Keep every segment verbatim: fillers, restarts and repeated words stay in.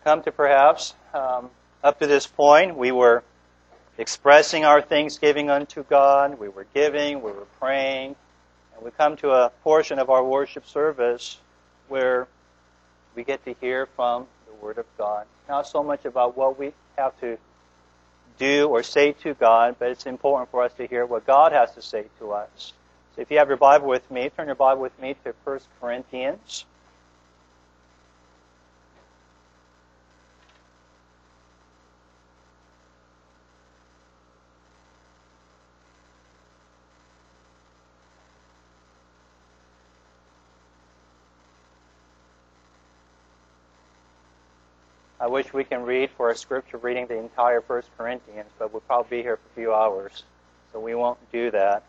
come to perhaps, um, up to this point, we were expressing our thanksgiving unto God, we were giving, we were praying, and we come to a portion of our worship service where we get to hear from the Word of God. Not so much about what we have to do or say to God, but it's important for us to hear what God has to say to us. So if you have your Bible with me, turn your Bible with me to First Corinthians. I wish we can read for a scripture reading the entire First Corinthians, but we'll probably be here for a few hours, so we won't do that.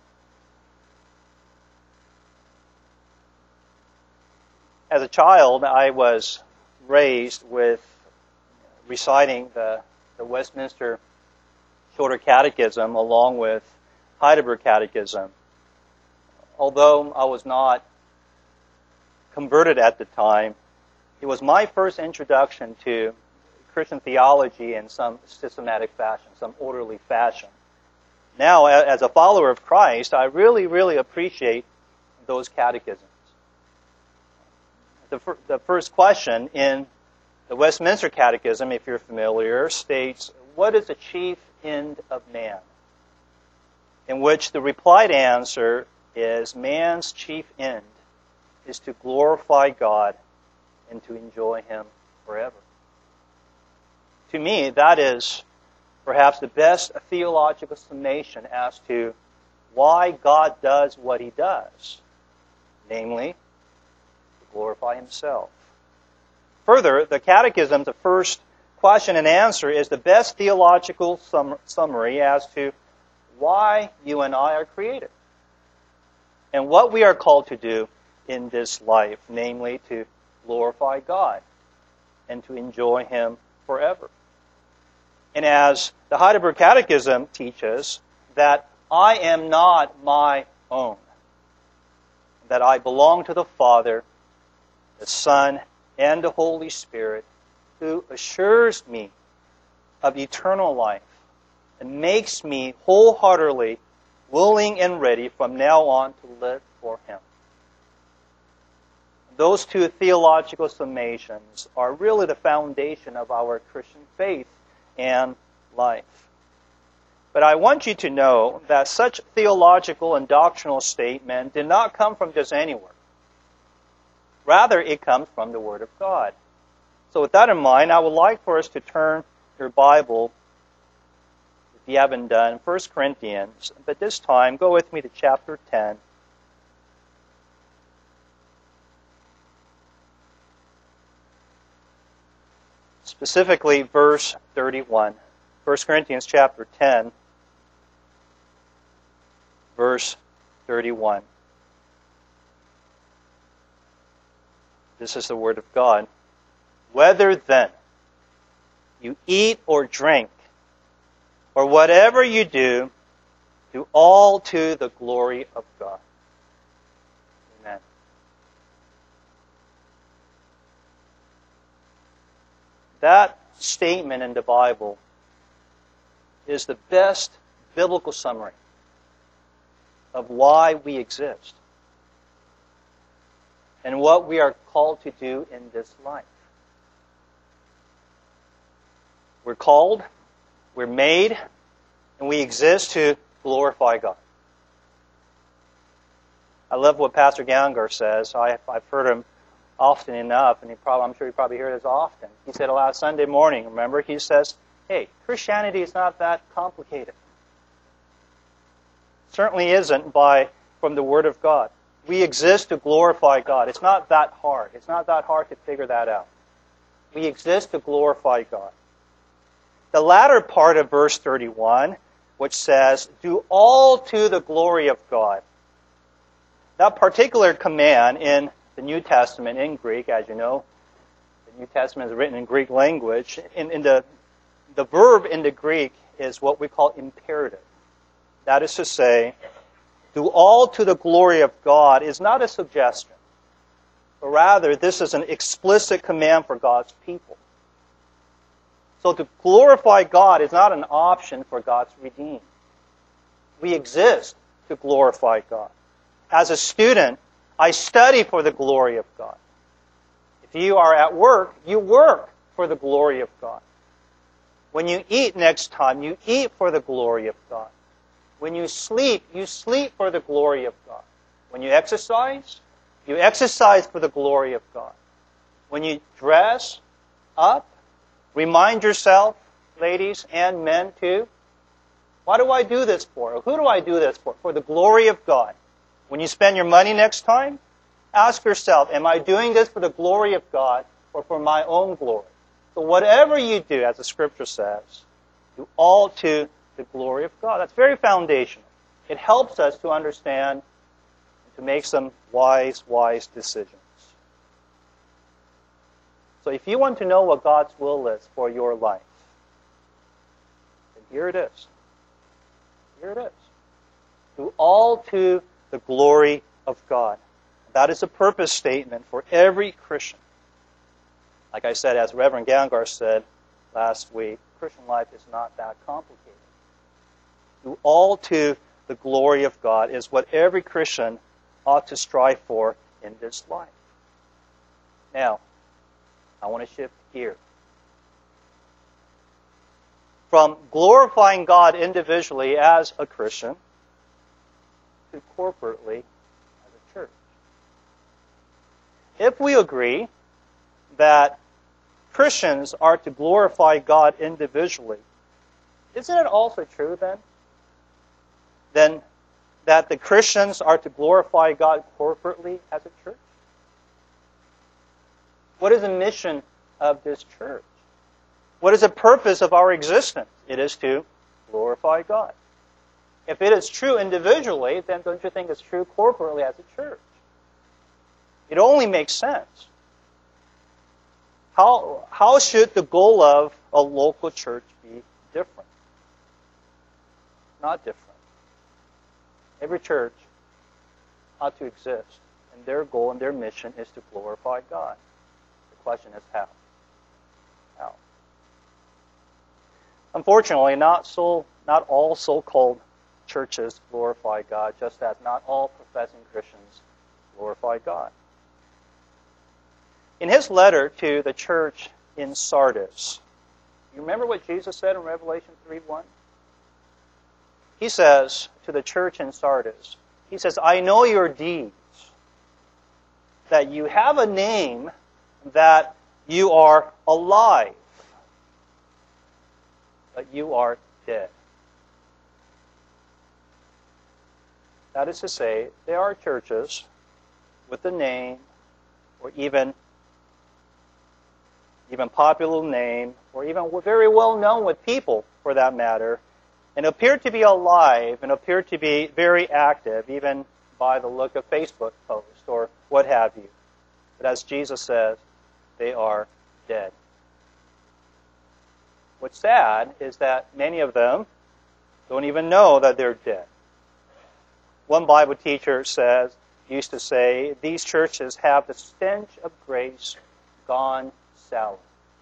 As a child, I was raised with reciting the, the Westminster Shorter Catechism along with Heidelberg Catechism. Although I was not converted at the time, it was my first introduction to Christian theology in some systematic fashion, some orderly fashion. Now, as a follower of Christ, I really, really appreciate those catechisms. The, fir- the first question in the Westminster Catechism, if you're familiar, states, "What is the chief end of man?" In which the replied answer is, man's chief end is to glorify God and to enjoy Him forever. To me, that is perhaps the best theological summation as to why God does what He does, namely, to glorify Himself. Further, the Catechism, the first question and answer, is the best theological sum- summary as to why you and I are created and what we are called to do in this life, namely to glorify God and to enjoy Him forever. And as the Heidelberg Catechism teaches, that I am not my own, that I belong to the Father, the Son, and the Holy Spirit, who assures me of eternal life and makes me wholeheartedly willing and ready from now on to live for Him. Those two theological summations are really the foundation of our Christian faith and life. But I want you to know that such theological and doctrinal statement did not come from just anywhere. Rather, it comes from the Word of God. So with that in mind, I would like for us to turn your Bible, if you haven't done, First Corinthians, but this time, go with me to chapter ten. Specifically, verse thirty-one. First Corinthians chapter ten, verse thirty-one. This is the Word of God. "Whether then you eat or drink, or whatever you do, do all to the glory of God." Amen. That statement in the Bible is the best biblical summary of why we exist and what we are called to do in this life. We're called, we're made, and we exist to glorify God. I love what Pastor Gallagher says. I, I've heard him often enough, and he probably, I'm sure you probably hear this often. He said last Sunday morning, remember, he says, hey, Christianity is not that complicated. It certainly isn't by from the Word of God. We exist to glorify God. It's not that hard. It's not that hard to figure that out. We exist to glorify God. The latter part of verse thirty-one, which says, do all to the glory of God. That particular command in the New Testament in Greek, as you know, the New Testament is written in Greek language. In, in the, the verb in the Greek is what we call imperative. That is to say, do all to the glory of God is not a suggestion, but rather this is an explicit command for God's people. So to glorify God is not an option for God's redeemed. We exist to glorify God. As a student, I study for the glory of God. If you are at work, you work for the glory of God. When you eat next time, you eat for the glory of God. When you sleep, you sleep for the glory of God. When you exercise, you exercise for the glory of God. When you dress up, remind yourself, ladies and men too, what do I do this for? Or who do I do this for? For the glory of God. When you spend your money next time, ask yourself, am I doing this for the glory of God or for my own glory? So whatever you do, as the Scripture says, do all to the glory of God. That's very foundational. It helps us to understand and to make some wise, wise decisions. So if you want to know what God's will is for your life, then here it is. Here it is. Do all to the glory of God. That is a purpose statement for every Christian. Like I said, as Reverend Gangar said last week, Christian life is not that complicated. Do all to the glory of God is what every Christian ought to strive for in this life. Now, I want to shift gears. From glorifying God individually as a Christian to corporately as a church. If we agree that Christians are to glorify God individually, isn't it also true then, then that the Christians are to glorify God corporately as a church? What is the mission of this church? What is the purpose of our existence? It is to glorify God. If it is true individually, then don't you think it's true corporately as a church? It only makes sense. How, how should the goal of a local church be different? Not different. Every church ought to exist, and their goal and their mission is to glorify God. The question is how. How? Unfortunately, not so, not all so-called churches glorify God, just as not all professing Christians glorify God. In his letter to the church in Sardis, you remember what Jesus said in Revelation three one? He says to the church in Sardis, he says, I know your deeds, that you have a name, that you are alive, but you are dead. That is to say, there are churches with a name, or even, even popular name, or even very well known with people, for that matter, and appear to be alive and appear to be very active, even by the look of Facebook posts or what have you. But as Jesus says, they are dead. What's sad is that many of them don't even know that they're dead. One Bible teacher says, used to say, these churches have the stench of grace gone sour.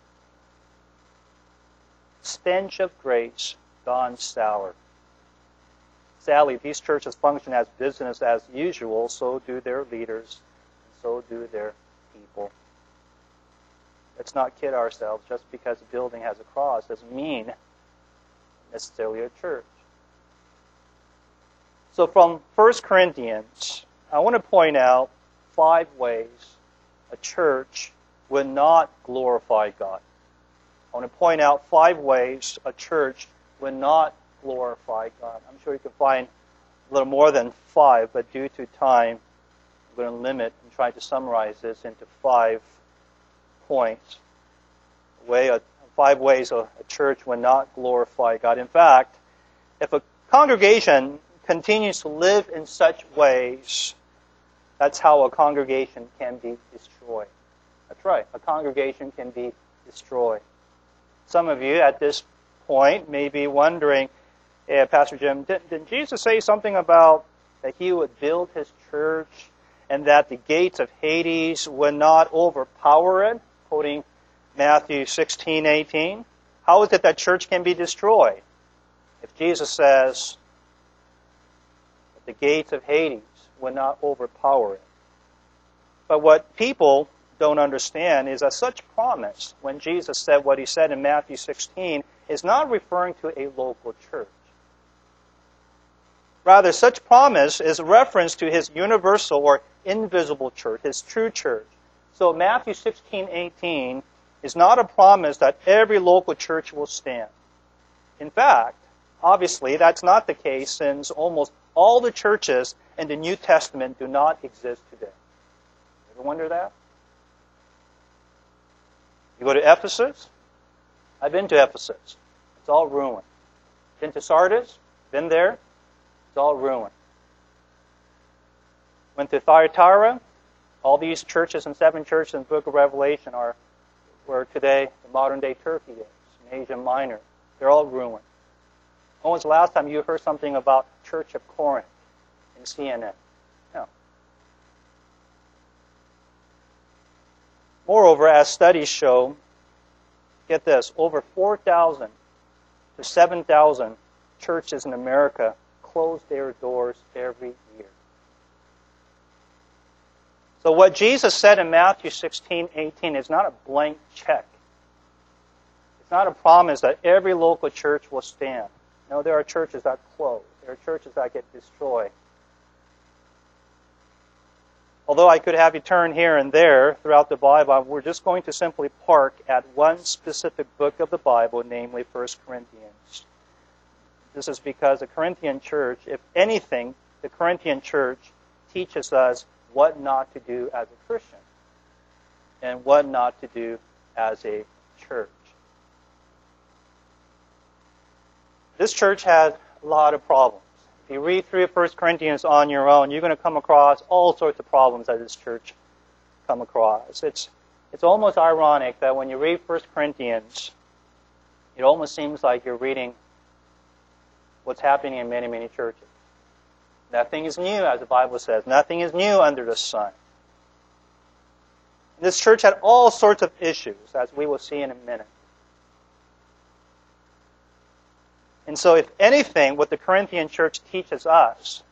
Stench of grace gone sour. Sadly, these churches function as business as usual, so do their leaders, and so do their people. Let's not kid ourselves. Just because a building has a cross doesn't mean necessarily a church. So from First Corinthians, I want to point out five ways a church would not glorify God. I want to point out five ways a church would not glorify God. I'm sure you can find a little more than five, but due to time, I'm going to limit and try to summarize this into five points. Way, uh, five ways a, a church would not glorify God. In fact, if a congregation continues to live in such ways, that's how a congregation can be destroyed. That's right, a congregation can be destroyed. Some of you at this point may be wondering, hey, Pastor Jim, didn't, didn't Jesus say something about that he would build his church and that the gates of Hades would not overpower it? Quoting Matthew sixteen eighteen. How is it that church can be destroyed? If Jesus says that the gates of Hades will not overpower it. But what people don't understand is that such promise, when Jesus said what he said in Matthew sixteen, is not referring to a local church. Rather, such promise is a reference to his universal or invisible church, his true church. So Matthew sixteen eighteen is not a promise that every local church will stand. In fact, obviously, that's not the case, since almost all the churches in the New Testament do not exist today. Ever wonder that? You go to Ephesus? I've been to Ephesus. It's all ruined. Been to Sardis? Been there? It's all ruined. Went to Thyatira? All these churches and seven churches in the book of Revelation are where today the modern-day Turkey is, in Asia Minor. They're all ruined. When was the last time you heard something about Church of Corinth in C N N? No. Moreover, as studies show, get this, over four thousand to seven thousand churches in America close their doors every year. So what Jesus said in Matthew sixteen eighteen is not a blank check. It's not a promise that every local church will stand. No, there are churches that close. There are churches that get destroyed. Although I could have you turn here and there throughout the Bible, we're just going to simply park at one specific book of the Bible, namely First Corinthians. This is because the Corinthian church, if anything, the Corinthian church teaches us what not to do as a Christian and what not to do as a church. This church has a lot of problems. If you read through First Corinthians on your own, you're going to come across all sorts of problems that this church come across. It's, it's almost ironic that when you read First Corinthians, it almost seems like you're reading what's happening in many, many churches. Nothing is new, as the Bible says. Nothing is new under the sun. This church had all sorts of issues, as we will see in a minute. And so, if anything, what the Corinthian church teaches us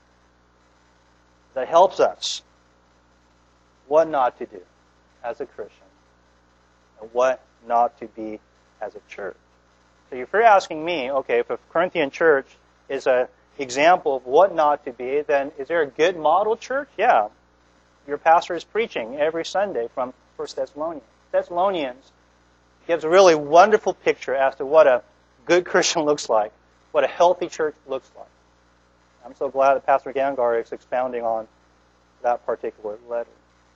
that helps us what not to do as a Christian and what not to be as a church. So if you're asking me, okay, if a Corinthian church is an example of what not to be, then is there a good model church? Yeah. Your pastor is preaching every Sunday from First Thessalonians. Thessalonians gives a really wonderful picture as to what a good Christian looks like, what a healthy church looks like. I'm so glad that Pastor Gangar is expounding on that particular letter.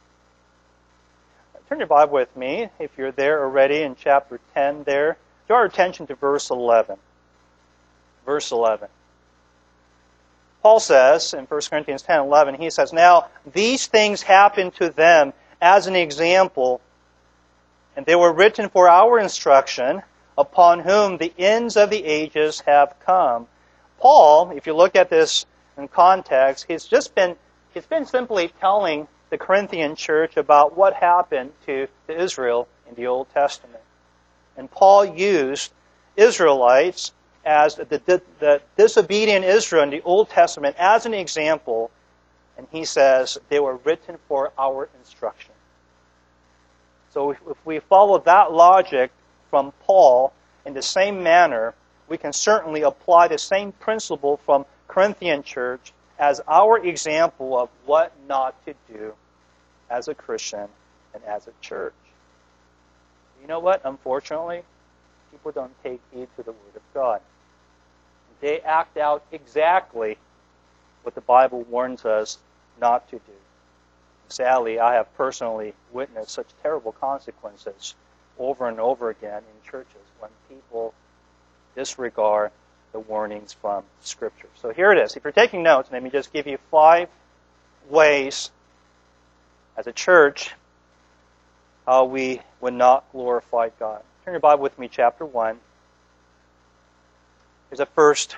Turn your Bible with me, if you're there already, in chapter ten there. Draw our attention to verse eleven. Verse eleven. Paul says in First Corinthians ten eleven, he says, "Now these things happened to them as an example, and they were written for our instruction, upon whom the ends of the ages have come." Paul, if you look at this in context, he's just been he's been simply telling the Corinthian church about what happened to, to Israel in the Old Testament. And Paul used Israelites as the, the, the disobedient Israel in the Old Testament as an example, and he says they were written for our instruction. So if, if we follow that logic from Paul in the same manner, we can certainly apply the same principle from Corinthian church as our example of what not to do as a Christian and as a church. You know what? Unfortunately, people don't take heed to the Word of God. They act out exactly what the Bible warns us not to do. Sadly, I have personally witnessed such terrible consequences over and over again in churches when people disregard the warnings from Scripture. So here it is. If you're taking notes, let me just give you five ways as a church how we would not glorify God. Turn your Bible with me, chapter one. Here's the first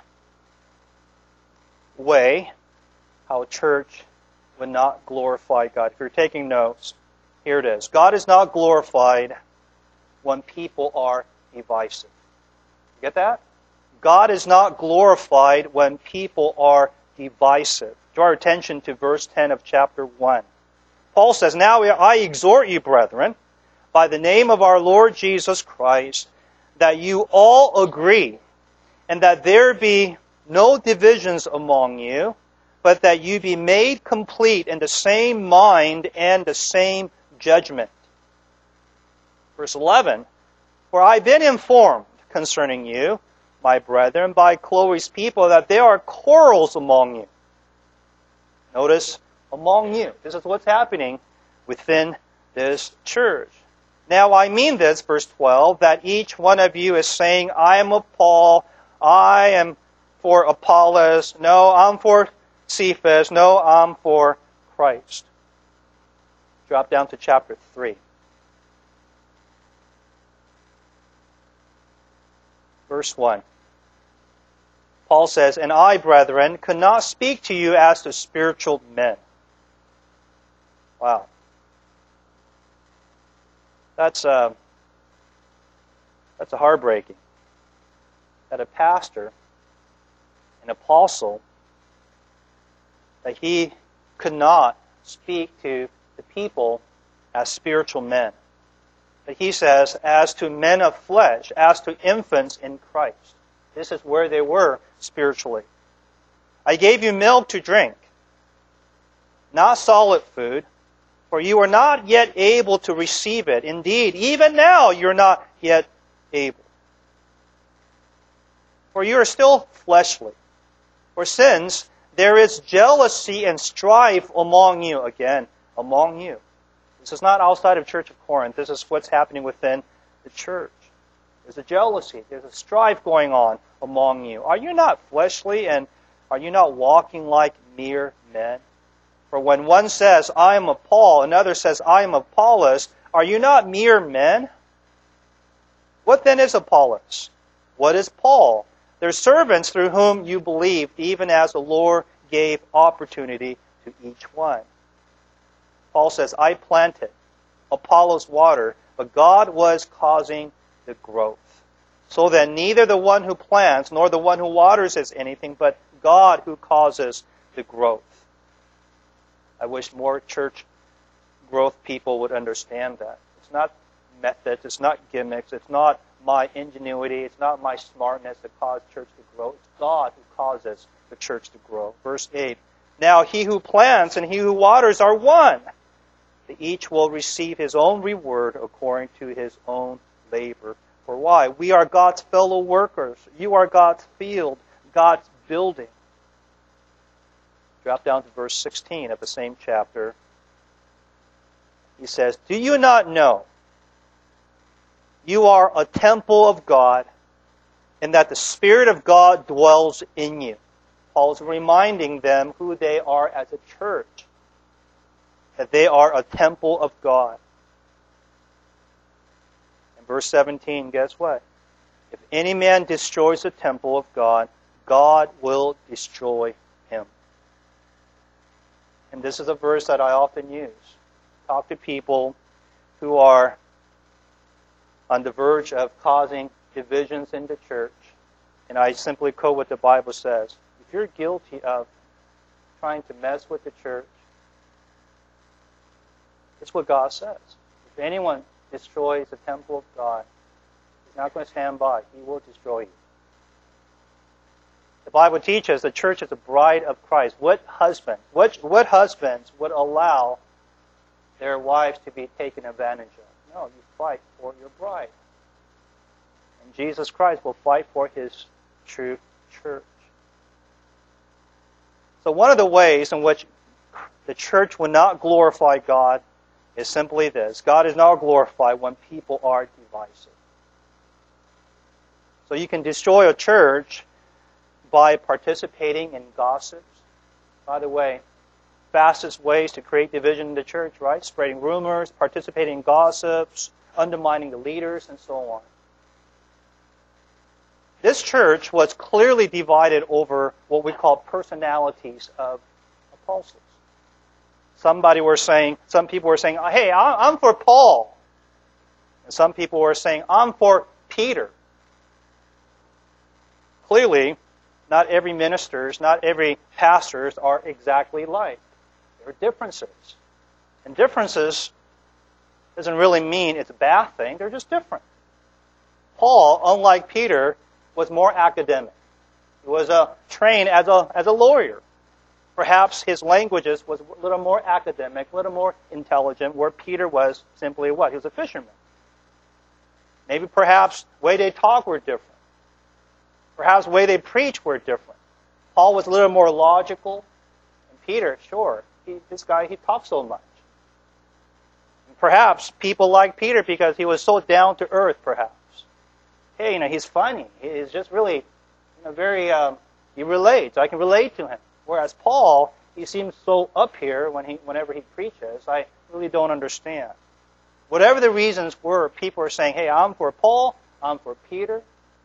way how a church would not glorify God. If you're taking notes, here it is. God is not glorified when people are divisive. Get that? God is not glorified when people are divisive. Draw our attention to verse ten of chapter one. Paul says, "Now I exhort you, brethren, by the name of our Lord Jesus Christ, that you all agree, and that there be no divisions among you, but that you be made complete in the same mind and the same judgment." Verse eleven, "For I have been informed concerning you, my brethren, by Chloe's people, that there are quarrels among you." Notice, among you. This is what's happening within this church. "Now I mean this," verse twelve, "that each one of you is saying, I am of Paul, I am for Apollos, no, I'm for Cephas, no, I'm for Christ." Drop down to chapter three. Verse one. Paul says, "And I, brethren, could not speak to you as to spiritual men." Wow. That's uh, that's a heartbreaking. That a pastor, an apostle, that he could not speak to the people as spiritual men. But he says, as to men of flesh, as to infants in Christ. This is where they were spiritually. "I gave you milk to drink, not solid food, for you are not yet able to receive it. Indeed, even now you're not yet able. For you are still fleshly. For since there is jealousy and strife among you," again, among you. This is not outside of Church of Corinth. This is what's happening within the church. There's a jealousy. There's a strife going on among you. Are you not fleshly, and are you not walking like mere men? For when one says, I am of Paul, another says, I am of Apollos, are you not mere men? What then is Apollos? What is Paul? They're servants through whom you believed, even as the Lord gave opportunity to each one. Paul says, I planted, Apollos watered, but God was causing the growth. So that neither the one who plants nor the one who waters is anything, but God who causes the growth. I wish more church growth people would understand that. It's not methods, it's not gimmicks, it's not my ingenuity, it's not my smartness that causes church to grow. It's God who causes the church to grow. Verse eight, now he who plants and he who waters are one. Each will receive his own reward according to his own labor. For why? We are God's fellow workers. You are God's field, God's building. Drop down to verse sixteen of the same chapter. He says, do you not know you are a temple of God, and that the Spirit of God dwells in you? Paul's reminding them who they are as a church, that they are a temple of God. In verse seventeen, guess what? If any man destroys the temple of God, God will destroy him. And this is a verse that I often use. Talk to people who are on the verge of causing divisions in the church, and I simply quote what the Bible says. If you're guilty of trying to mess with the church, it's what God says. If anyone destroys the temple of God, he's not going to stand by. He will destroy you. The Bible teaches the church is the bride of Christ. What husband, what, what husbands would allow their wives to be taken advantage of? No, you fight for your bride. And Jesus Christ will fight for his true church. So one of the ways in which the church will not glorify God is simply this. God is not glorified when people are divisive. So you can destroy a church by participating in gossips. By the way, fastest ways to create division in the church, right? Spreading rumors, participating in gossips, undermining the leaders, and so on. This church was clearly divided over what we call personalities of apostles. Somebody were saying, some people were saying, hey, I'm for Paul. And some people were saying, I'm for Peter. clearly, not every ministers, not every pastors are exactly like. There are differences. And differences doesn't really mean it's a bad thing. They're just different. Paul, unlike Peter, was more academic. He was uh, trained as a, as a lawyer. Perhaps his languages was a little more academic, a little more intelligent, where Peter was simply what? He was a fisherman. Maybe perhaps the way they talk were different. Perhaps the way they preach were different. Paul was a little more logical. And Peter, sure, he, this guy, he talks so much. And perhaps people like Peter because he was so down to earth, perhaps. Hey, you know, he's funny. He's just really, you know, very, um, he relates. I can relate to him. Whereas Paul, he seems so up here when he, whenever he preaches. I really don't understand. Whatever the reasons were, people are saying, hey, I'm for Paul, I'm for Peter.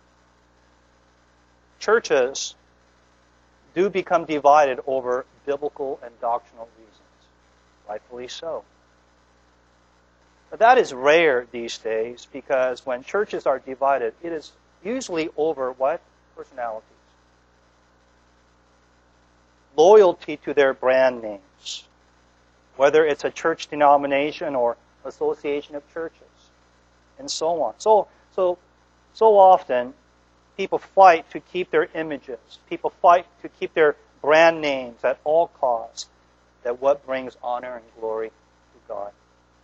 Churches do become divided over biblical and doctrinal reasons. Rightfully so. But that is rare these days because when churches are divided, it is usually over what? Personalities. Loyalty to their brand names. Whether it's a church denomination or association of churches. And so on. So, so, so often, people fight to keep their images. People fight to keep their brand names at all costs. That what brings honor and glory to God.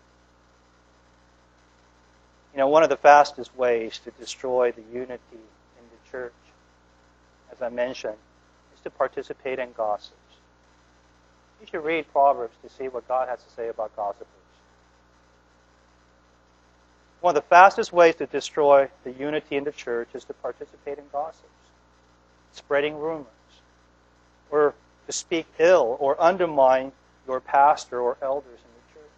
You know, one of the fastest ways to destroy the unity in the church, as I mentioned, is to participate in gossips. You should read Proverbs to see what God has to say about gossipers. One of the fastest ways to destroy the unity in the church is to participate in gossips, spreading rumors, or to speak ill or undermine your pastor or elders in the church.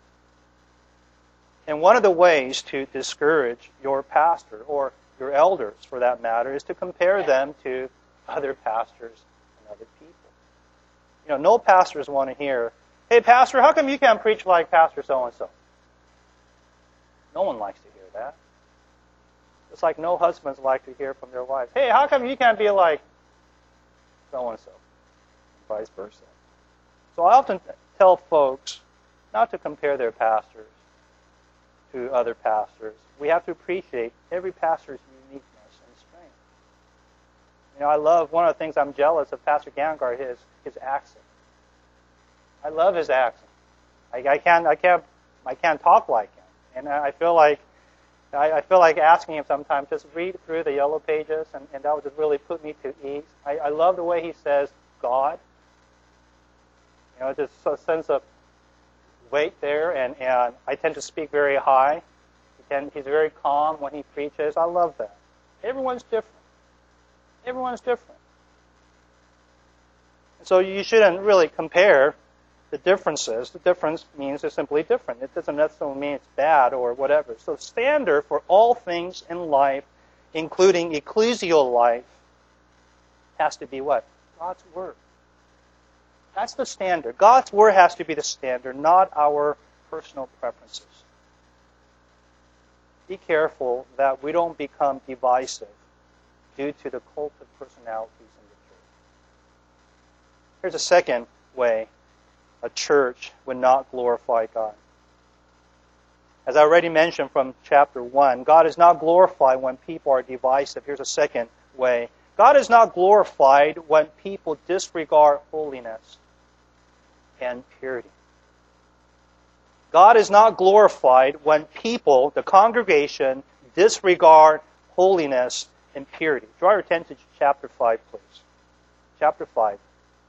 And one of the ways to discourage your pastor or your elders, for that matter, is to compare them to other pastors and other people. You know, no pastors want to hear, hey, pastor, how come you can't preach like Pastor so-and-so? No one likes to hear that. It's like no husbands like to hear from their wives, hey, how come you can't be like so-and-so? And vice versa. So I often tell folks not to compare their pastors to other pastors. We have to appreciate every pastor's uniqueness and strength. You know, I love, one of the things I'm jealous of Pastor Gangar is his accent. I love his accent. I, I can't, I can't, I can't talk like him. And I feel like I, I feel like asking him sometimes, just read through the yellow pages, and, and that would just really put me to ease. I, I love the way he says God. You know, just a sense of weight there, and, and I tend to speak very high. He tend, he's very calm when he preaches. I love that. Everyone's different. Everyone's different. And so you shouldn't really compare the differences. The difference means they're simply different. It doesn't necessarily mean it's bad or whatever. So the standard for all things in life, including ecclesial life, has to be what? God's Word. That's the standard. God's Word has to be the standard, not our personal preferences. Be careful that we don't become divisive due to the cult of personalities in the church. Here's a second way a church would not glorify God. As I already mentioned from chapter one, God is not glorified when people are divisive. Here's a second way. God is not glorified when people disregard holiness and purity. God is not glorified when people, the congregation, disregard holiness and purity. Draw your attention to chapter five, please. Chapter five.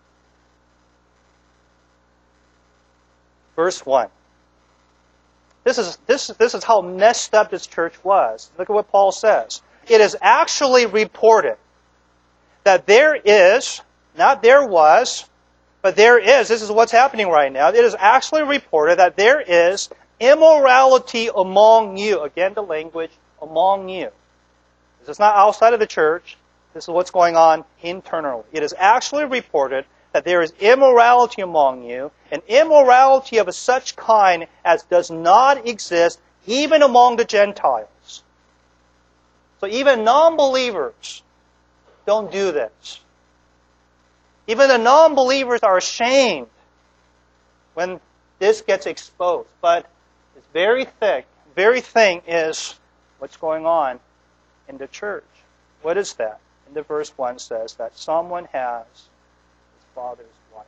Verse one. This is, this, this is how messed up this church was. Look at what Paul says. It is actually reported that there is, not there was, but there is, this is what's happening right now. It is actually reported that there is immorality among you. Again, the language, among you. This is not outside of the church. This is what's going on internally. It is actually reported that there is immorality among you, an immorality of a such kind as does not exist even among the Gentiles. So even non-believers don't do this. Even the non-believers are ashamed when this gets exposed. But it's very thick, very thing is what's going on in the church. What is that? In the verse one says that someone has his father's wife.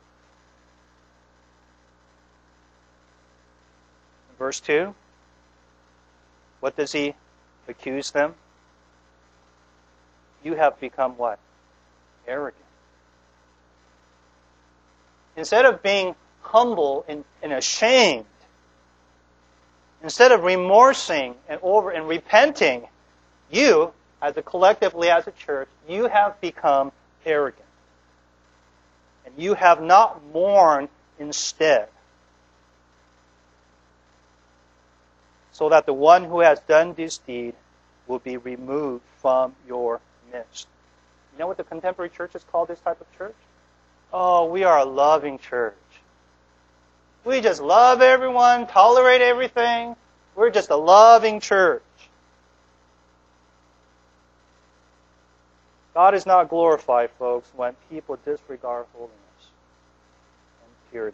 In verse two, what does he accuse them? You have become what? Arrogant. Instead of being humble and, and ashamed, instead of remorsing and over and repenting, you, as a collectively as a church, you have become arrogant. And you have not mourned instead. So that the one who has done this deed will be removed from your midst. You know what the contemporary churches call this type of church? Oh, we are a loving church. We just love everyone, tolerate everything. We're just a loving church. God is not glorified, folks, when people disregard holiness and purity.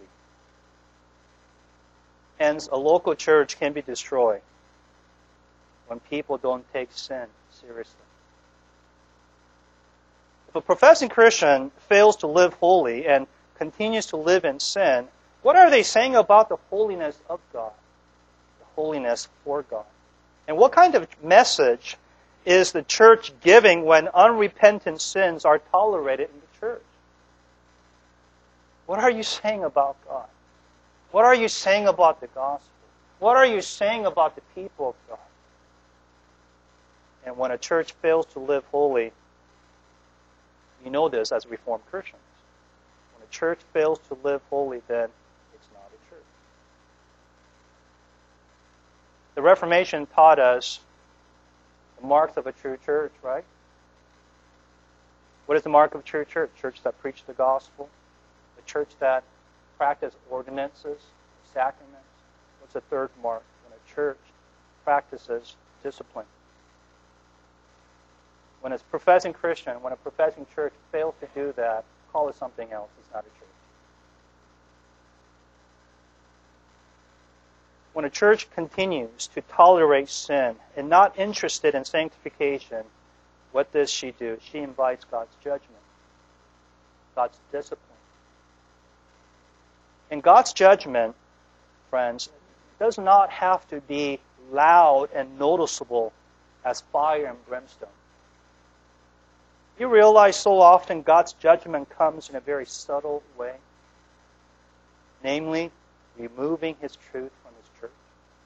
Hence, a local church can be destroyed when people don't take sin seriously. If a professing Christian fails to live holy and continues to live in sin, what are they saying about the holiness of God? The holiness for God. And what kind of message is the church giving when unrepentant sins are tolerated in the church? What are you saying about God? What are you saying about the gospel? What are you saying about the people of God? And when a church fails to live holy, you know this as Reformed Christians. When a church fails to live holy, then it's not a church. The Reformation taught us the marks of a true church, right? What is the mark of a true church? A church that preaches the gospel. A church that practices ordinances, sacraments. What's the third mark? When a church practices discipline. When a professing Christian, when a professing church fails to do that, call it something else. It's not a church. When a church continues to tolerate sin and not interested in sanctification, what does she do? She invites God's judgment, God's discipline. And God's judgment, friends, does not have to be loud and noticeable as fire and brimstone. You realize so often God's judgment comes in a very subtle way, namely, removing His truth from His church.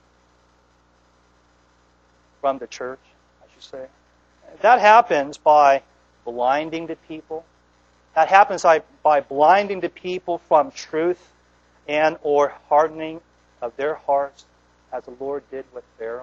From the church, I should say. That happens by blinding the people. That happens by, by blinding the people from truth and or hardening of their hearts, as the Lord did with Balaam.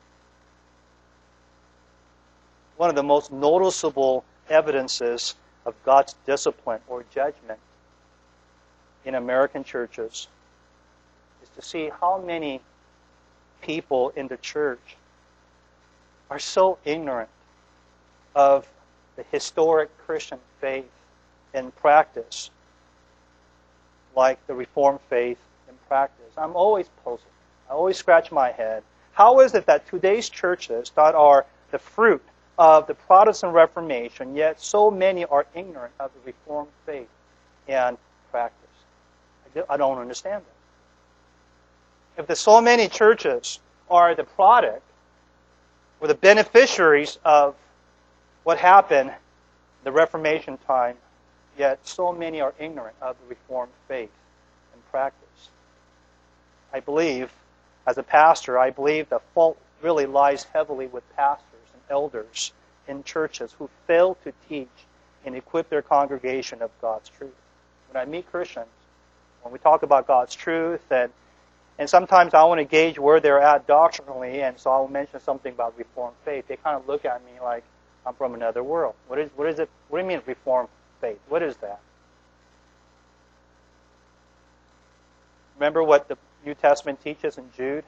One of the most noticeable evidences of God's discipline or judgment in American churches is to see how many people in the church are so ignorant of the historic Christian faith and practice, like the Reformed faith and practice. I'm always puzzled. I always scratch my head. How is it that today's churches that are the fruit of the Protestant Reformation, yet so many are ignorant of the Reformed faith and practice? I don't understand that. If there's so many churches are the product or the beneficiaries of what happened in the Reformation time, yet so many are ignorant of the Reformed faith and practice. I believe, as a pastor, I believe the fault really lies heavily with pastors and elders in churches who fail to teach and equip their congregation of God's truth. When I meet Christians, when we talk about God's truth, and and sometimes I want to gauge where they're at doctrinally, and so I'll mention something about Reformed faith. They kind of look at me like I'm from another world. What is what is it? What do you mean Reformed faith? What is that? Remember what the New Testament teaches in Jude?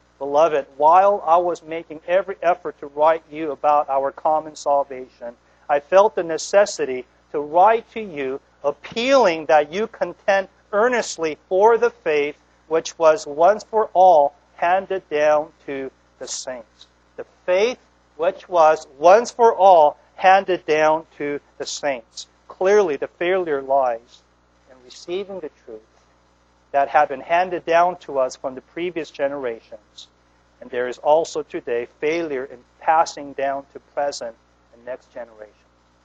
Beloved, while I was making every effort to write you about our common salvation, I felt the necessity to write to you, appealing that you contend earnestly for the faith which was once for all handed down to the saints. The faith which was once for all handed down to the saints. Clearly, the failure lies in receiving the truth that had been handed down to us from the previous generations. And there is also today failure in passing down to present and next generation.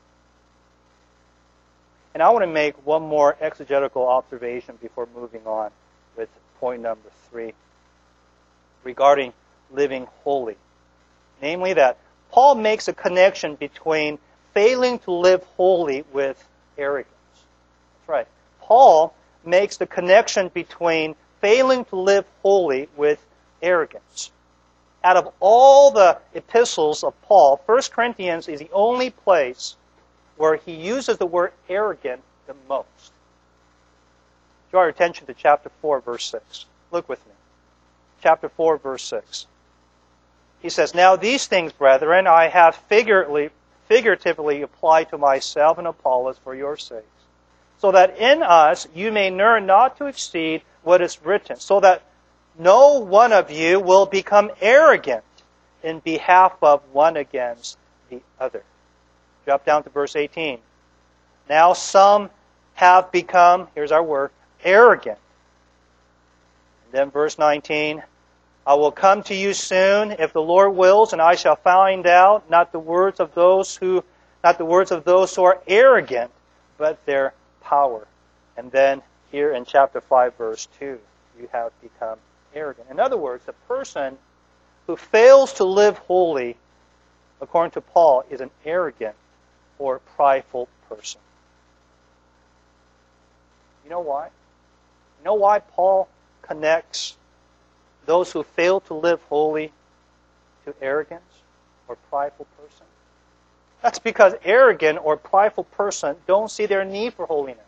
And I want to make one more exegetical observation before moving on with point number three regarding living holy. Namely that Paul makes a connection between failing to live holy with arrogance. That's right. Paul makes the connection between failing to live holy with arrogance. Out of all the epistles of Paul, First Corinthians is the only place where he uses the word arrogant the most. Draw your attention to chapter four, verse six. Look with me. Chapter four, verse six. He says, Now these things, brethren, I have figuratively, figuratively applied to myself and Apollos for your sakes, so that in us you may learn not to exceed what is written, so that no one of you will become arrogant in behalf of one against the other. Drop down to verse eighteen. Now some have become, here's our word, arrogant. And then verse nineteen, I will come to you soon, if the Lord wills, and I shall find out not the words of those who, not the words of those who are arrogant, but their power. And then here in chapter five, verse two, you have become arrogant. In other words, the person who fails to live holy, according to Paul, is an arrogant or prideful person. You know why? You know why Paul connects those who fail to live holy to arrogance or prideful person? That's because arrogant or prideful person don't see their need for holiness.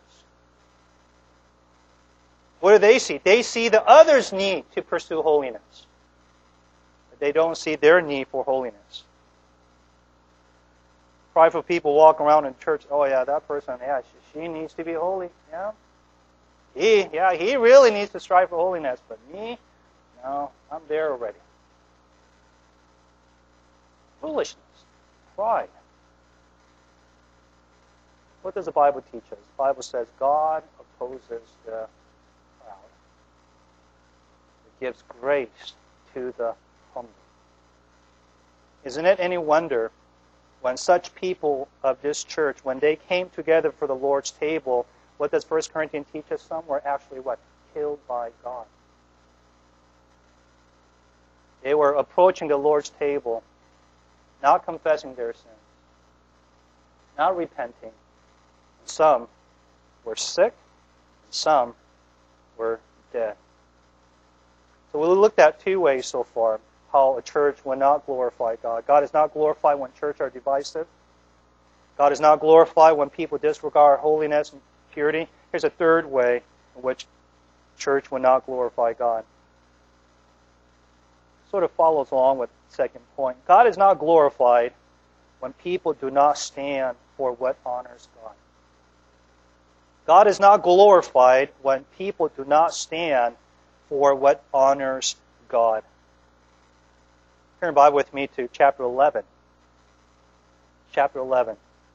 What do they see? They see the others' need to pursue holiness. But they don't see their need for holiness. Prideful people walk around in church, oh yeah, that person, yeah, she, she needs to be holy. Yeah. He, yeah, he really needs to strive for holiness, but me, no, I'm there already. Foolishness, pride. What does the Bible teach us? The Bible says God opposes the proud. It gives grace to the humble. Isn't it any wonder when such people of this church, when they came together for the Lord's table, what does First Corinthians teach us? Some were actually what? Killed by God. They were approaching the Lord's table, not confessing their sins, not repenting. Some were sick, and some were dead. So we looked at two ways so far how a church will not glorify God. God is not glorified when churches are divisive. God is not glorified when people disregard holiness and purity. Here's a third way in which church will not glorify God. Sort of follows along with the second point. God is not glorified when people do not stand for what honors God. God is not glorified when people do not stand for what honors God. Turn Bible with me to chapter eleven. Chapter eleven.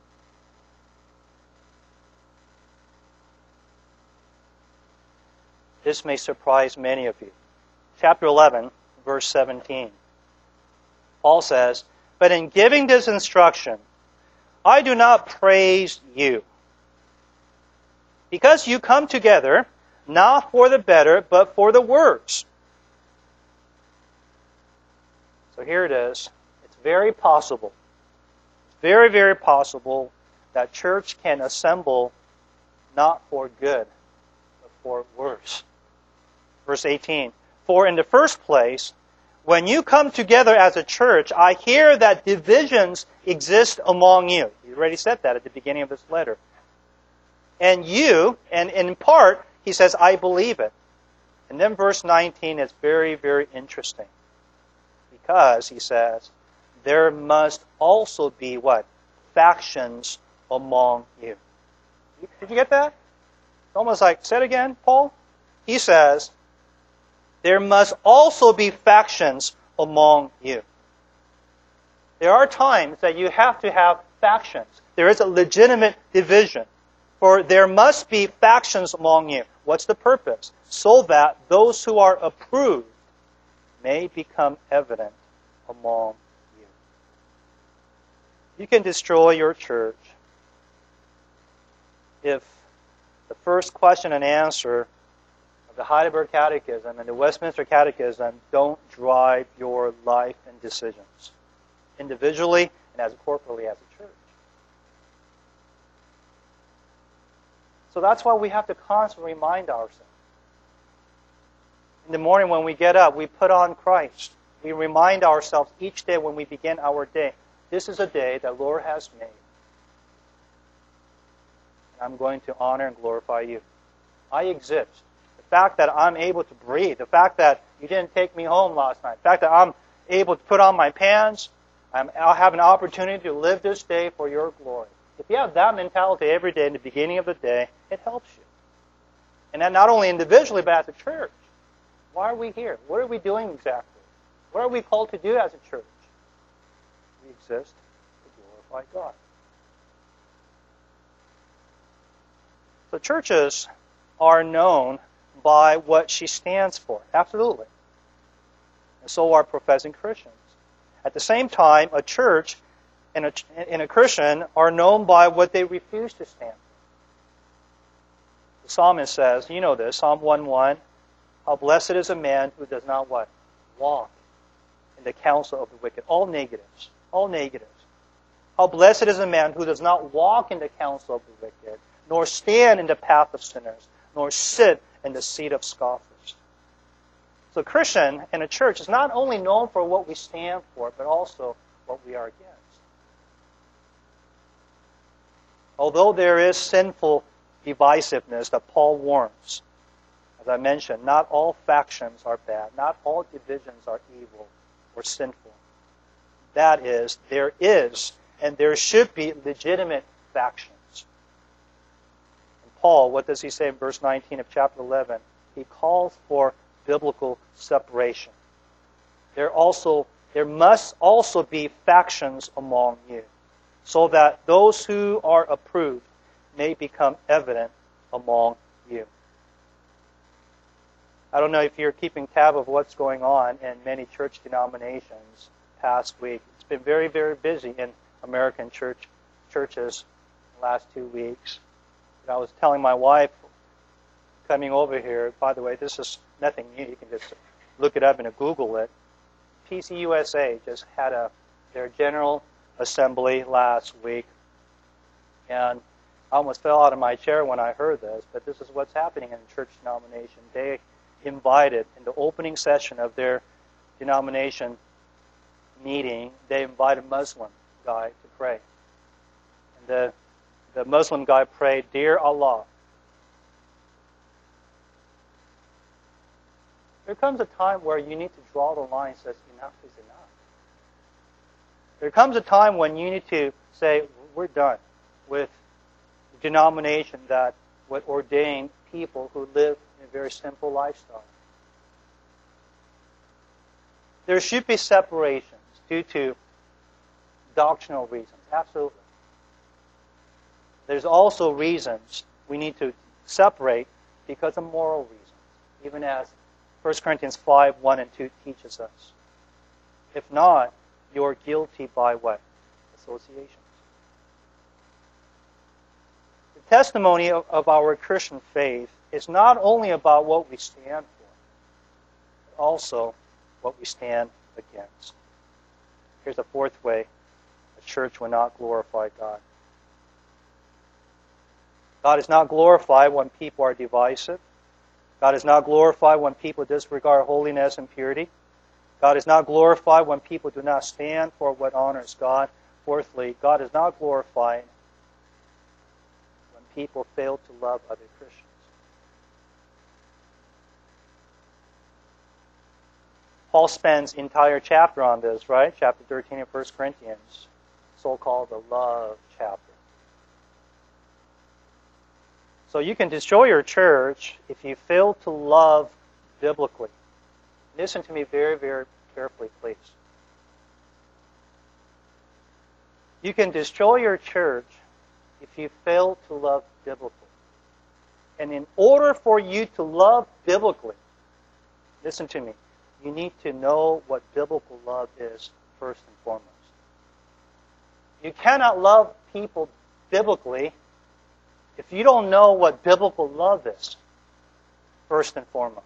This may surprise many of you. Chapter eleven, verse seventeen. Paul says, But in giving this instruction, I do not praise you, because you come together, not for the better, but for the worse. So here it is. It's very possible, it's very, very possible that church can assemble not for good, but for worse. Verse eighteen, For in the first place, when you come together as a church, I hear that divisions exist among you. He already said that at the beginning of this letter. And you, and in part, he says, I believe it. And then verse nineteen is very, very interesting. Because, he says, there must also be what? factions among you. Did you get that? It's almost like, say it again, Paul. He says, there must also be factions among you. There are times that you have to have factions. There is a legitimate division. For there must be factions among you. What's the purpose? So that those who are approved may become evident among you. You can destroy your church if the first question and answer of the Heidelberg Catechism and the Westminster Catechism don't drive your life and decisions, individually and as corporately as a church. So that's why we have to constantly remind ourselves. In the morning when we get up, we put on Christ. We remind ourselves each day when we begin our day, this is a day that the Lord has made. And I'm going to honor and glorify you. I exist. The fact that I'm able to breathe, the fact that you didn't take me home last night, the fact that I'm able to put on my pants, I'm, I'll have an opportunity to live this day for your glory. If you have that mentality every day in the beginning of the day, it helps you. And then not only individually, but as a church. Why are we here? What are we doing exactly? What are we called to do as a church? We exist to glorify God. So churches are known by what she stands for. Absolutely. And so are professing Christians. At the same time, a church and a, and a Christian are known by what they refuse to stand for. The psalmist says, you know this, Psalm one one, how blessed is a man who does not what? Walk in the counsel of the wicked. All negatives. All negatives. How blessed is a man who does not walk in the counsel of the wicked, nor stand in the path of sinners, nor sit in the seat of scoffers. So a Christian and a church is not only known for what we stand for, but also what we are against. Although there is sinful divisiveness that Paul warns, as I mentioned, not all factions are bad. Not all divisions are evil or sinful. That is, there is and there should be legitimate factions. And Paul, what does he say in verse nineteen of chapter eleven? He calls for biblical separation. There also, there must also be factions among you, so that those who are approved may become evident among you. I don't know if you're keeping tab of what's going on in many church denominations past week. It's been very, very busy in American church churches the last two weeks. And I was telling my wife coming over here, by the way, this is nothing new. You can just look it up and Google it. P C U S A just had a their general assembly last week. And I almost fell out of my chair when I heard this, but this is what's happening in a church denomination. They invited, in the opening session of their denomination meeting, they invited a Muslim guy to pray. And the, the Muslim guy prayed, "Dear Allah." There comes a time where you need to draw the line and says, enough is enough. There comes a time when you need to say, we're done with the denomination that would ordain people who live in a very simple lifestyle. There should be separations due to doctrinal reasons. Absolutely. There's also reasons we need to separate because of moral reasons, even as First Corinthians five, one and two teaches us. If not, you're guilty by what? Associations. The testimony of, of our Christian faith is not only about what we stand for, but also what we stand against. Here's a fourth way a church will not glorify God. God is not glorified when people are divisive. God is not glorified when people disregard holiness and purity. God is not glorified when people do not stand for what honors God. Fourthly, God is not glorified when people fail to love other Christians. Paul spends the entire chapter on this, right? Chapter thirteen of First Corinthians. so-called the love chapter. So you can destroy your church if you fail to love biblically. Listen to me very, very carefully, please. You can destroy your church if you fail to love biblically. And in order for you to love biblically, listen to me, you need to know what biblical love is first and foremost. You cannot love people biblically if you don't know what biblical love is first and foremost.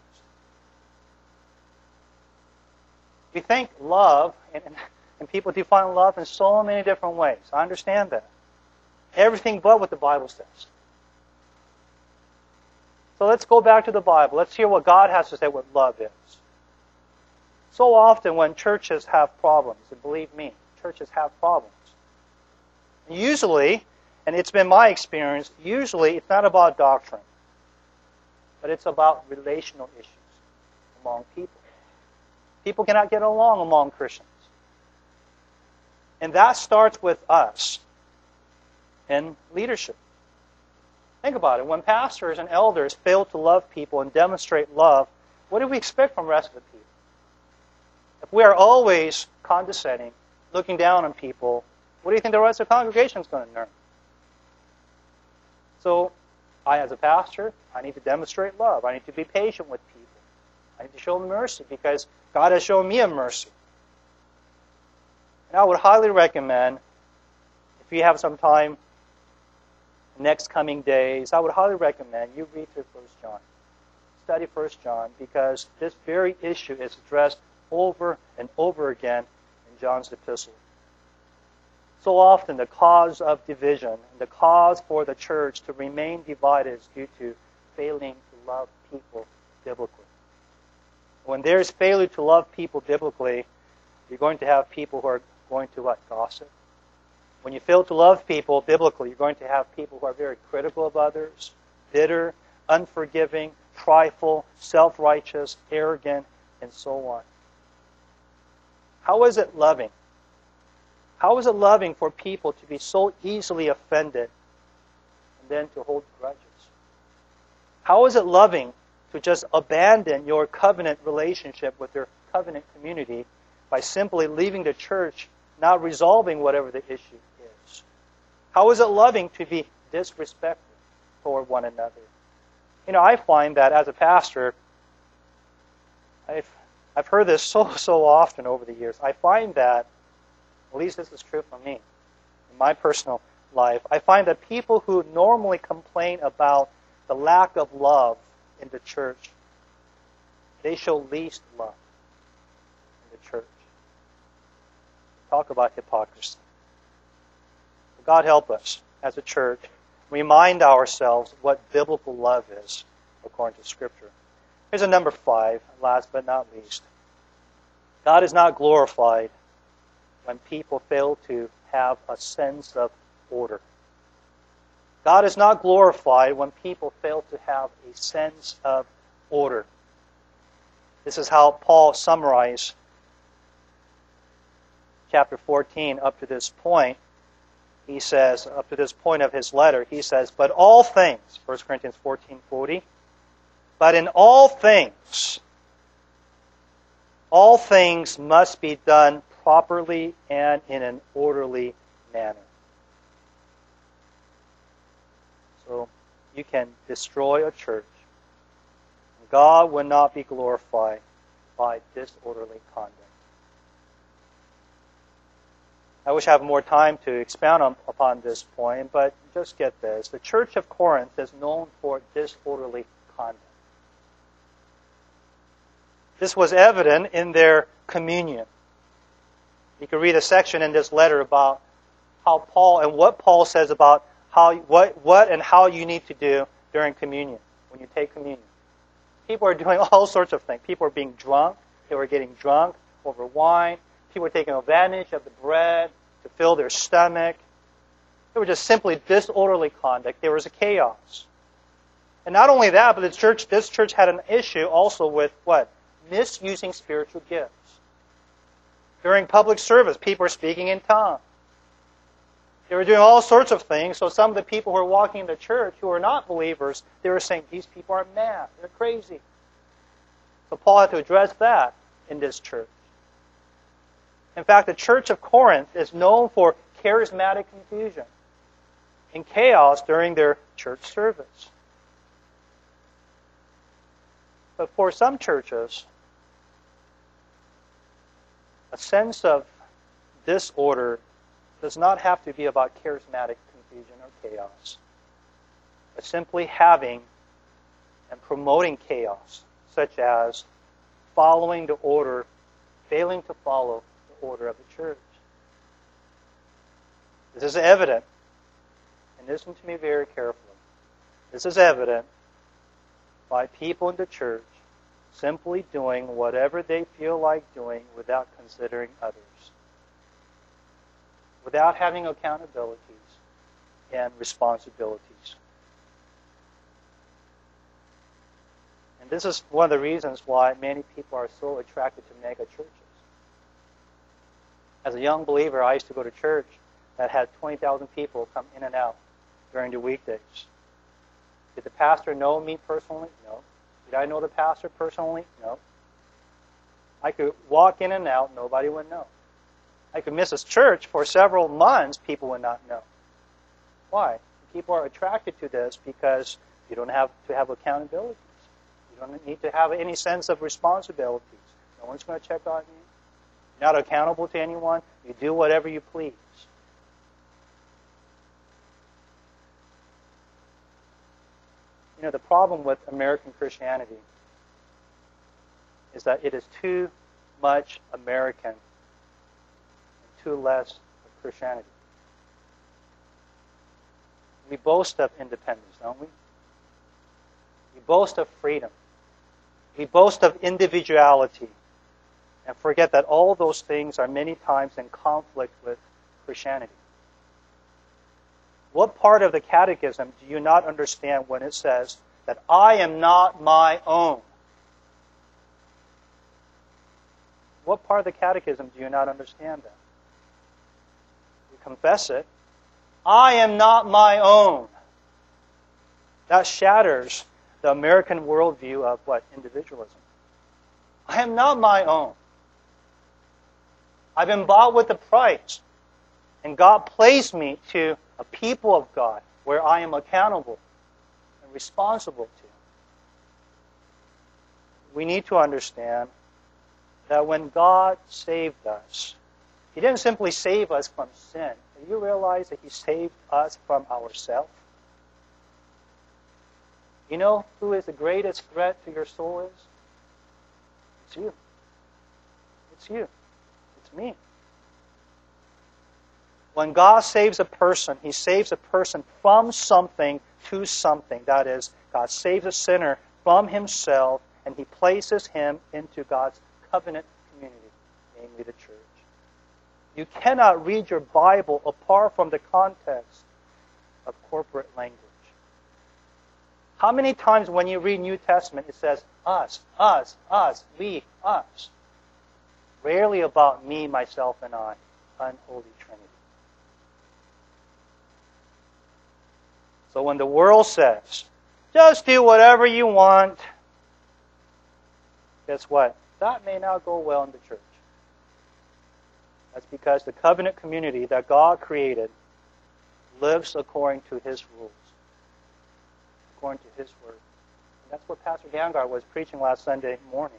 We think love, and, and people define love in so many different ways. I understand that. Everything but what the Bible says. So let's go back to the Bible. Let's hear what God has to say what love is. So often when churches have problems, and believe me, churches have problems. Usually, and it's been my experience, usually it's not about doctrine, but it's about relational issues among people. People cannot get along among Christians. And that starts with us in leadership. Think about it. When pastors and elders fail to love people and demonstrate love, what do we expect from the rest of the people? If we are always condescending, looking down on people, what do you think the rest of the congregation is going to learn? So, I as a pastor, I need to demonstrate love. I need to be patient with people. I need to show them mercy because God has shown me a mercy. And I would highly recommend, if you have some time next coming days, I would highly recommend you read through First John. Study First John because this very issue is addressed over and over again in John's epistle. So often the cause of division, the cause for the church to remain divided is due to failing to love people biblically. When there's failure to love people biblically, you're going to have people who are going to what? Gossip. When you fail to love people biblically, you're going to have people who are very critical of others, bitter, unforgiving, trifle, self-righteous, arrogant, and so on. How is it loving? How is it loving for people to be so easily offended and then to hold grudges? How is it loving to just abandon your covenant relationship with your covenant community by simply leaving the church, not resolving whatever the issue is? How is it loving to be disrespectful toward one another? You know, I find that as a pastor, I've, I've heard this so, so often over the years. I find that, at least this is true for me, in my personal life, I find that people who normally complain about the lack of love in the church, they show least love in the church. Talk about hypocrisy. God help us as a church remind ourselves what biblical love is according to Scripture. Here's a number five, last but not least. God is not glorified when people fail to have a sense of order. God is not glorified when people fail to have a sense of order. This is how Paul summarized chapter fourteen up to this point. He says, up to this point of his letter, he says, but all things, First Corinthians fourteen forty, but in all things, all things must be done properly and in an orderly manner. So you can destroy a church. God will not be glorified by disorderly conduct. I wish I had more time to expound on, upon this point, but just get this. The church of Corinth is known for disorderly conduct. This was evident in their communion. You can read a section in this letter about how Paul and what Paul says about how what what and how you need to do during communion, when you take communion. People are doing all sorts of things. People are being drunk. They were getting drunk over wine. People were taking advantage of the bread to fill their stomach. They were just simply disorderly conduct. There was a chaos. And not only that, but the church, this church had an issue also with what? Misusing spiritual gifts. During public service, people are speaking in tongues. They were doing all sorts of things. So some of the people who were walking in the church who were not believers, they were saying, these people are mad. They're crazy. So Paul had to address that in this church. In fact, the church of Corinth is known for charismatic confusion and chaos during their church service. But for some churches, a sense of disorder does not have to be about charismatic confusion or chaos, but simply having and promoting chaos, such as following the order, failing to follow the order of the church. This is evident, and listen to me very carefully. This is evident by people in the church simply doing whatever they feel like doing without considering others, without having accountabilities and responsibilities. And this is one of the reasons why many people are so attracted to mega churches. As a young believer, I used to go to church that had twenty thousand people come in and out during the weekdays. Did the pastor know me personally? No. Did I know the pastor personally? No. I could walk in and out, nobody would know. I could miss a church for several months, people would not know. Why? People are attracted to this because you don't have to have accountabilities. You don't need to have any sense of responsibilities. No one's going to check on you. You're not accountable to anyone. You do whatever you please. You know, the problem with American Christianity is that it is too much American and too less of Christianity. We boast of independence, don't we? We boast of freedom. We boast of individuality and forget that all those things are many times in conflict with Christianity. What part of the catechism do you not understand when it says that I am not my own? What part of the catechism do you not understand that? You confess it. I am not my own. That shatters the American worldview of what? Individualism. I am not my own. I've been bought with a price. And God placed me to a people of God where I am accountable and responsible to. We need to understand that when God saved us, He didn't simply save us from sin. Do you realize that He saved us from ourselves? You know who is the greatest threat to your soul is? It's you. It's you. It's me. When God saves a person, He saves a person from something to something. That is, God saves a sinner from himself, and He places him into God's covenant community, namely the church. You cannot read your Bible apart from the context of corporate language. How many times when you read New Testament it says, us, us, us, we, us? Rarely about me, myself, and I. Unholy Trinity. So when the world says, just do whatever you want, guess what? That may not go well in the church. That's because the covenant community that God created lives according to His rules, according to His word. And that's what Pastor Gangar was preaching last Sunday morning.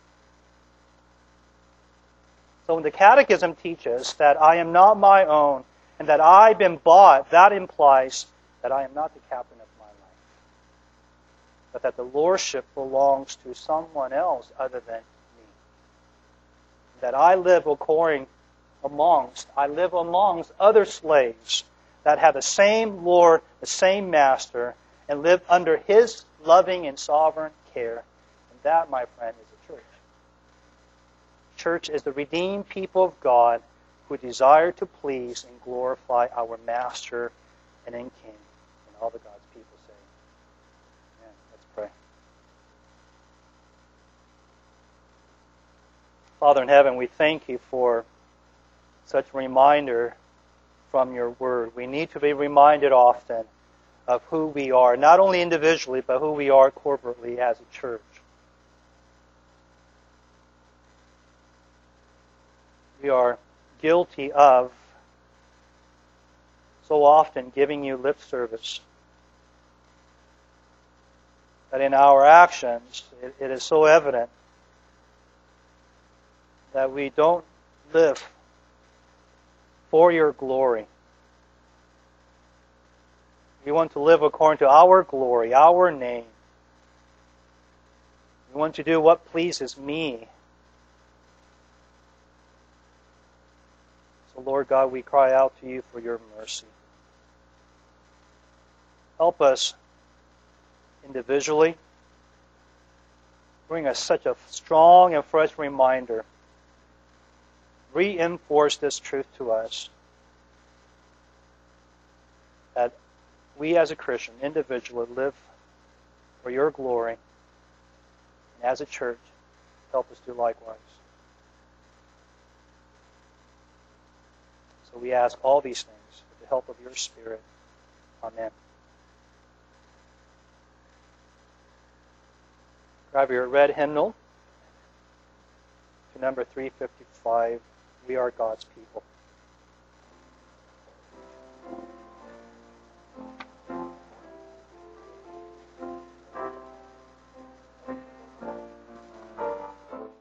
So when the Catechism teaches that I am not my own and that I've been bought, that implies that I am not the captain of my life, but that the lordship belongs to someone else other than me. That I live according amongst, I live amongst other slaves that have the same Lord, the same Master, and live under His loving and sovereign care. And that, my friend, is the church. Church is the redeemed people of God who desire to please and glorify our Master and in King. And all the God's people say, Amen. Let's pray. Father in heaven, we thank You for such a reminder from your word. We need to be reminded often of who we are, not only individually, but who we are corporately as a church. We are guilty of so often giving you lip service. But in our actions, it, it is so evident that we don't live for your glory. We want to live according to our glory, our name. We want to do what pleases me. So, Lord God, we cry out to you for your mercy. Help us individually. Bring us such a strong and fresh reminder. Reinforce this truth to us that we as a Christian individually live for your glory, and as a church, help us do likewise. So we ask all these things with the help of your Spirit. Amen. Grab your red hymnal to number three fifty-five, We Are God's People.